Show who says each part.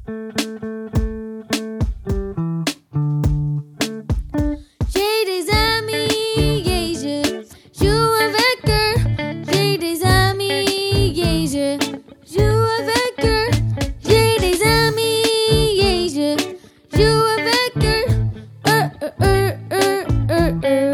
Speaker 1: J'ai des amis et je joue avec eux. J'ai des amis et je joue avec eux. J'ai des amis et je joue avec eux.